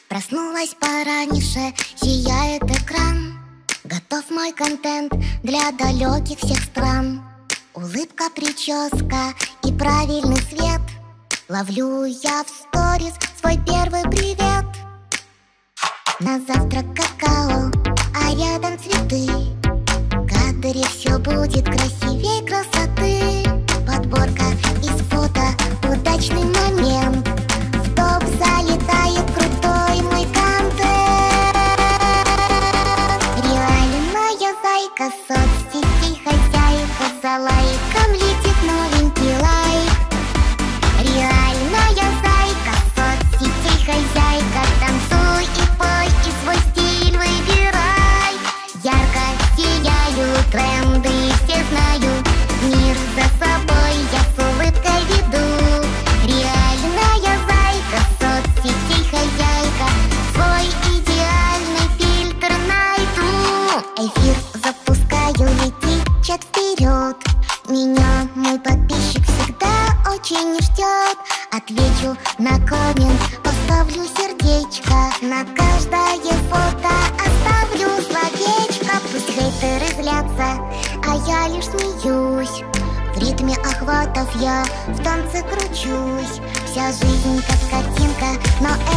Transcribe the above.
Проснулась пораньше, сияет экран. Готов мой контент для далеких всех стран. Улыбка, прическа и правильный свет. Ловлю я в сторис свой первый привет. На завтрак какао, а рядом цветы. В кадре все будет красивее красоты. Подборка из фото, удачный момент. В топ залетает крутой мой контент. Реальная зайка, соцсетей хозяйка. За лайком летит новенький лайк. Реальная зайка, соцсетей хозяйка. Танцуй и пой, и свой стиль выбирай. Ярко сияю, тренды все знаю. Мир за собой я с улыбкой веду. Реальная зайка, соцсетей хозяйка. Свой идеальный фильтр найду. Эфир запускаю, лети чат вперед. Меня мой подписчик всегда очень ждет. Отвечу на коммент, поставлю сердечко. На каждое фото оставлю словечко. Пусть хейтеры злятся, а я лишь смеюсь. В ритме охватов я в танце кручусь. Вся жизнь как картинка, но